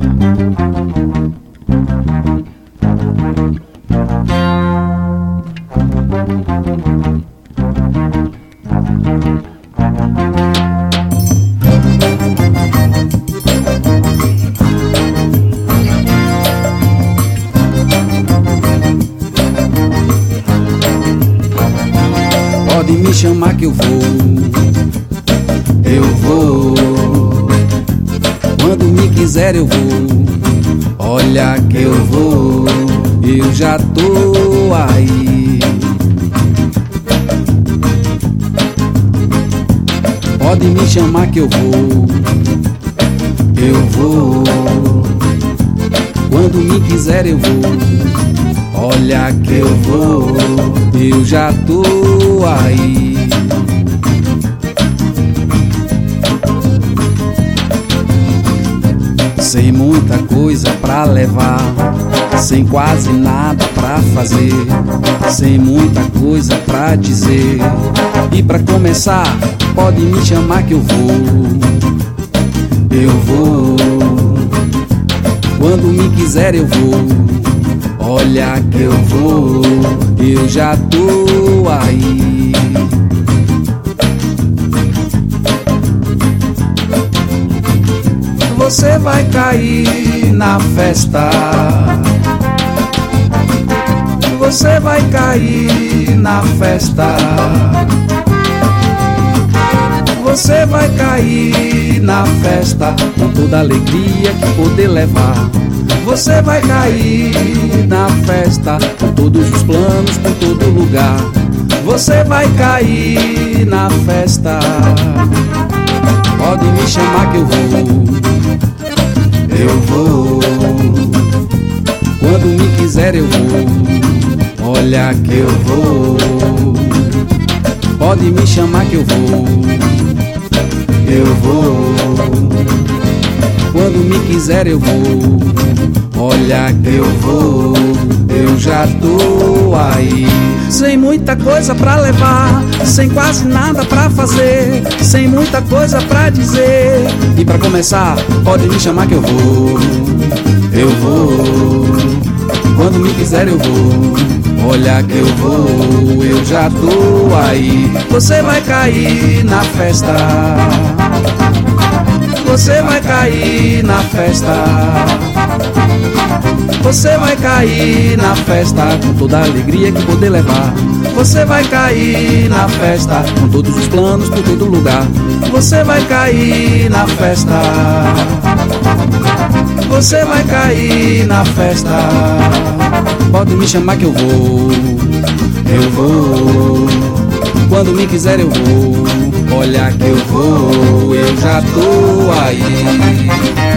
Pode me chamar que eu vou. Quando me quiser eu vou. Olha que eu vou, eu já tô aí. Pode me chamar que eu vou. Quando me quiser eu vou. Olha que eu vou, eu já tô aí. Sem muita coisa pra levar, sem quase nada pra fazer, sem muita coisa pra dizer. E pra começar, pode me chamar que eu vou. Quando me quiser eu vou. Olha que eu vou, eu já tô aí. Você vai cair na festa. Você vai cair na festa. Você vai cair na festa com toda a alegria que poder levar. Você vai cair na festa com todos os planos por todo lugar. Você vai cair na festa. Pode me chamar que eu vou. Quando me quiser eu vou. Olha que eu vou. Pode me chamar que eu vou. Quando me quiser eu vou. Olha que eu vou, eu já tô aí. Sem muita coisa pra levar, sem quase nada pra fazer, sem muita coisa pra dizer. E pra começar, pode me chamar que eu vou. Quando me quiser eu vou. Olha que eu vou, eu já tô aí. Você vai cair na festa. Você vai cair na festa. Você vai cair na festa com toda a alegria que poder levar. Você vai cair na festa com todos os planos por todo lugar. Você vai cair na festa. Você vai cair na festa. Pode me chamar que eu vou. Quando me quiser eu vou. Olha que eu vou, eu já tô aí.